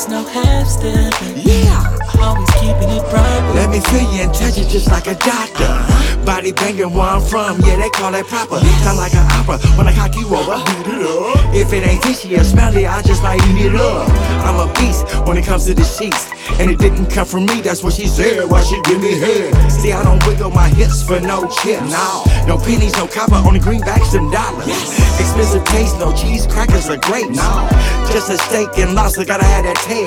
no half-stepping. Yeah. Always keeping it proper. Let me feel you and touch it just like a doctor. Body banging where I'm from, yeah, they call that proper. Sound like an opera when I cock you over. Beat it up. If it ain't fishy or smelly, I just like eat it up. I'm a beast when it comes to the sheets, and it didn't come from me, that's what she said. Why she give me head? See, I don't wiggle my hips for no chips. No pennies, no copper, on the greenbacks and dollars. Expensive taste, no cheese, crackers are great. Just a steak and lobster, gotta have that tail.